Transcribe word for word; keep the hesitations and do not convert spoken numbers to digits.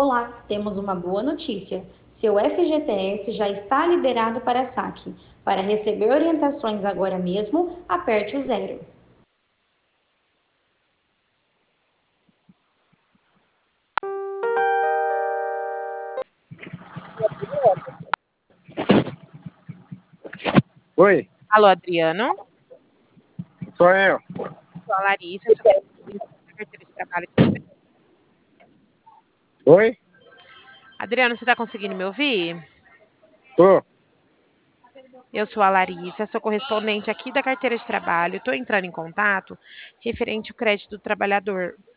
Olá, temos uma boa notícia. Seu F G T S já está liberado para saque. Para receber orientações agora mesmo, aperte o zero. Oi, Alô, Adriano? sou eu. Sou a Larissa, sou correspondente da carteira de trabalho. Oi? Adriano, você está conseguindo me ouvir? Tô. Eu sou a Larissa, sou correspondente aqui da carteira de trabalho. Estou entrando em contato referente ao crédito do trabalhador.